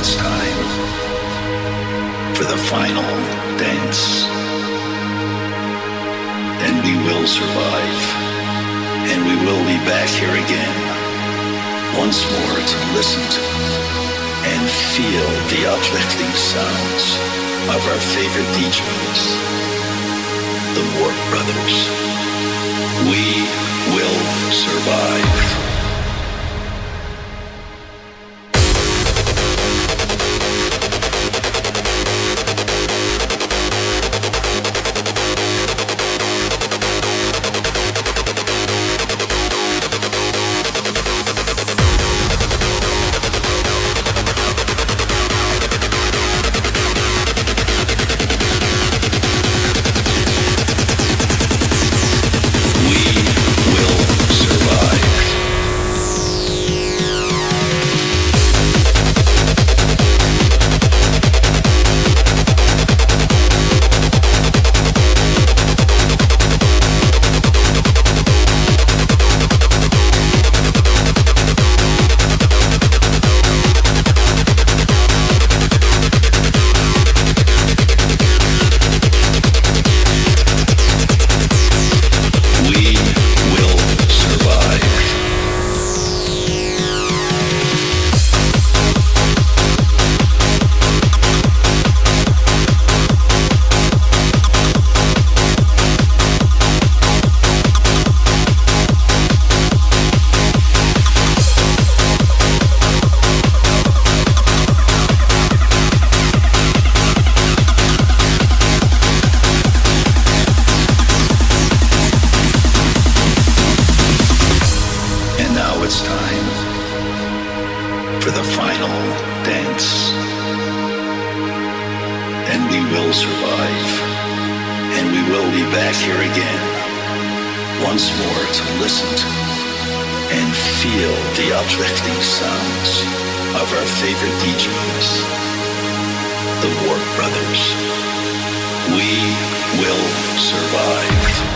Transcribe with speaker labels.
Speaker 1: it's time for the final dance. And we will survive. And we will be back here again, once more to listen to and feel the uplifting sounds of our favorite DJs, the Warp Brothers. We will survive. It's time for the final dance. And we will survive. And we will be back here again, once more to listen to and feel the uplifting sounds of our favorite DJs, the Warp Brothers. We will survive.